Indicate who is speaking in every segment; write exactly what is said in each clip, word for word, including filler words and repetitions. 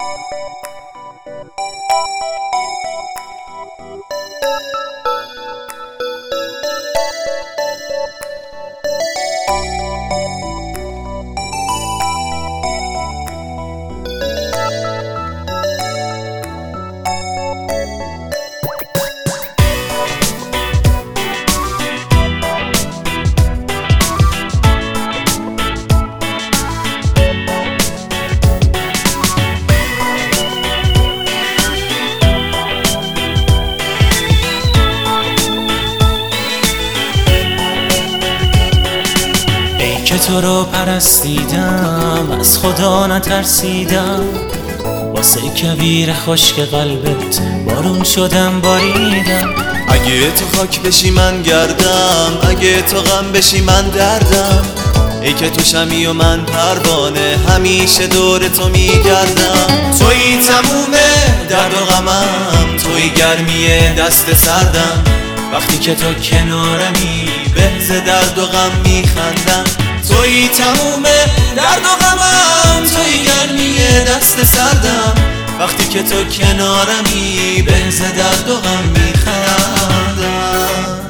Speaker 1: که تو رو پرستیدم، از خدا نترسیدم، واسه کبیر خشک قلبت بارون شدم باریدم.
Speaker 2: اگه تو خاک بشی من گردم، اگه تو غم بشی من دردم. ای که تو شمی و من پروانه، همیشه دور تو میگردم. توی تمومه درد و غمم، توی گرمی دست سردم.
Speaker 1: وقتی که تو کنارمی
Speaker 2: به ز درد و غم میخندم. توی تمومه درد و غمم، توی گرمی دست سردم. وقتی که تو کنارمی به ز درد و غم میخندم.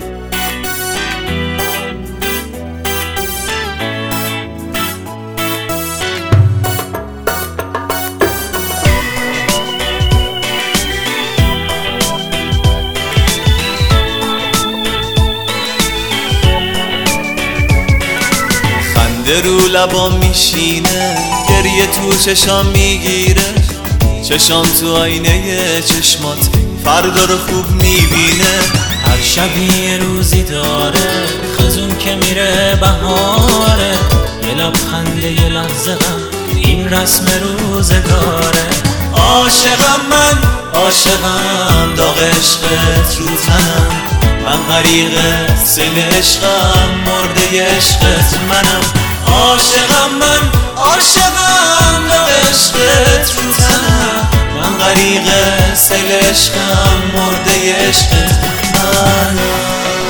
Speaker 2: خنده رو لبام میشینه، گریه تو چشام میگیره. چشام تو آینه چشمات فردا رو خوب میبینه.
Speaker 1: هر شبی یه روزی داره، خزون که میره بهاره. یه لبخنده یه لحظه غم، این رسم روزگاره.
Speaker 2: عاشقم من، عاشقم، داغ عشقت رو تنم. من غریق سیل عشقم، مرده عشقت منم. عاشقم من، عاشقم، داغ عشقت رو تنم. من غریق سیل عشقم، مرده عشقت منم.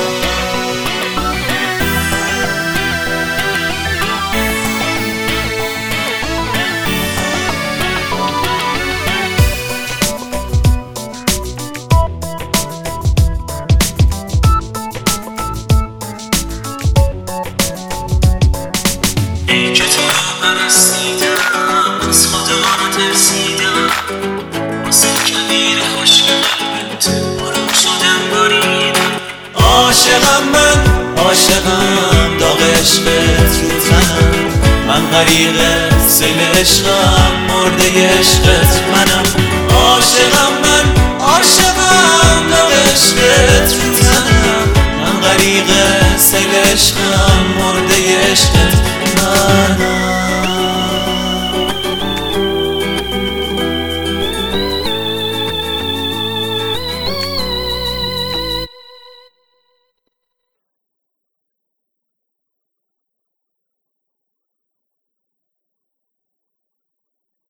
Speaker 1: که تو رو پرستیدم، از خدا نترسیدم، واسه کبیر خشک قلبت بارون شدم باریدم.
Speaker 2: عاشقم من، عاشقم، داغ عشقت رو تنم. من غریق سیل عشقم، مرده عشقت منم.